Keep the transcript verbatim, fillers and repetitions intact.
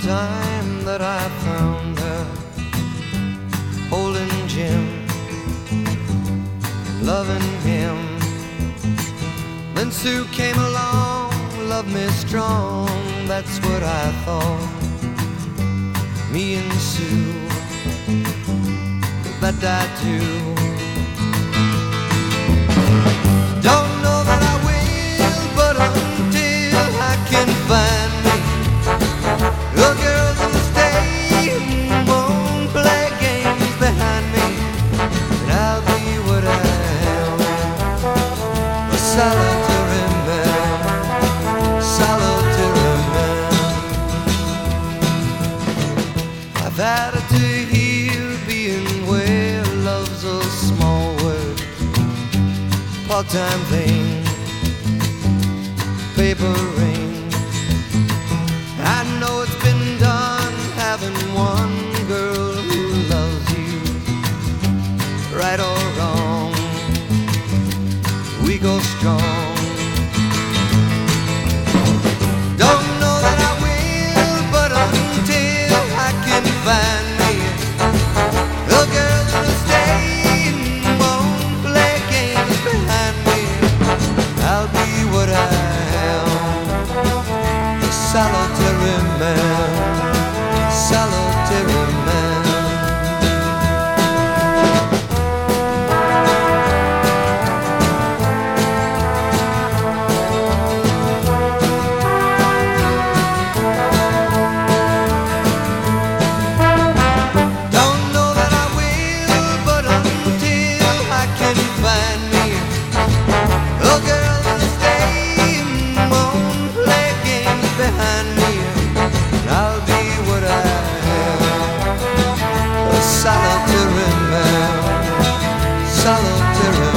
time that I found her holding Jim, loving him. Then Sue came along, loved me strong, that's what I thought. Me and Sue, that I do. Don't know that I will, but until I can find me a girl that'll stay and won't play games behind me, and I'll be what I am, a solitary man, solitary man. I've had it to hear being where love's a small word, part-time thing, paper ring. I know it's been done having one girl who loves you, right or wrong, we go strong. Don't know that I will, but until I can find me a girl that'll stay and won't play games behind me, I'll be what I am, a solitary man, solitary man. Don't know that I will, but until I can find me a girl that'll stay and won't play games behind me, I'll be what I am, a solitary man, solitary